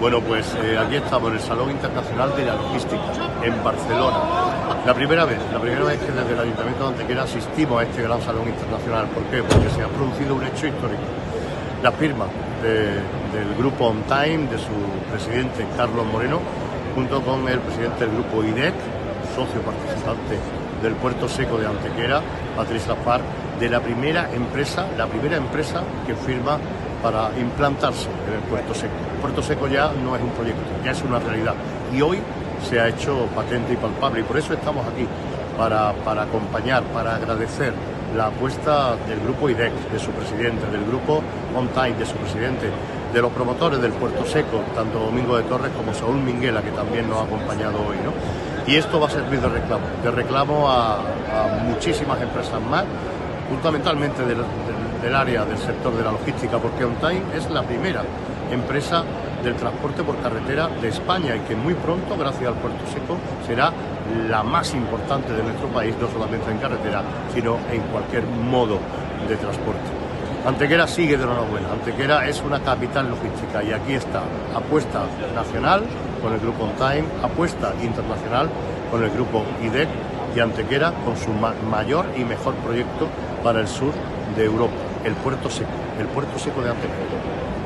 Bueno, pues aquí estamos en el Salón Internacional de la Logística, en Barcelona. La primera vez que desde el Ayuntamiento de Antequera asistimos a este gran Salón Internacional. ¿Por qué? Porque se ha producido un hecho histórico. La firma del grupo On Time, de su presidente Carlos Moreno, junto con el presidente del grupo IDEC, socio participante del Puerto Seco de Antequera, Patricia Far, de la primera empresa que firma para implantarse en el Puerto Seco. El Puerto Seco ya no es un proyecto, ya es una realidad y hoy se ha hecho patente y palpable, y por eso estamos aquí, para acompañar, para agradecer la apuesta del grupo IDEC, de su presidente, del grupo On Time, de su presidente, de los promotores del Puerto Seco, tanto Domingo de Torres como Saúl Minguela, que también nos ha acompañado hoy, ¿no? Y esto va a servir de reclamo a muchísimas empresas más, fundamentalmente del área del sector de la logística, porque On Time es la primera empresa del transporte por carretera de España y que muy pronto, gracias al Puerto Seco, será la más importante de nuestro país, no solamente en carretera, sino en cualquier modo de transporte. Antequera sigue de enhorabuena. Antequera es una capital logística y aquí está apuesta nacional con el grupo On Time, apuesta internacional con el grupo IDEC, y Antequera con su mayor y mejor proyecto para el sur de Europa, el Puerto Seco de Antequera.